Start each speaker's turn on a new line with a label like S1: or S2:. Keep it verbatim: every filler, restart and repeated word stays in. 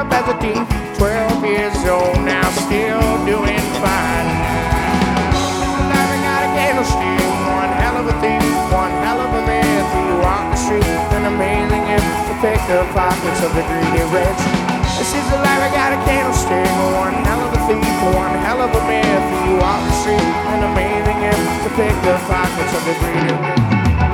S1: up as a teen, twelve years old, now still doing fine. Life I got a candlestick, one hell of a thief, one hell of a man. You walk the street, an amazing gift to pick the pockets of the greedy rich. This is the life I got a candlestick, one hell of a thief, one hell of a myth. You walk the street, an amazing gift to pick the pockets of the greedy rich.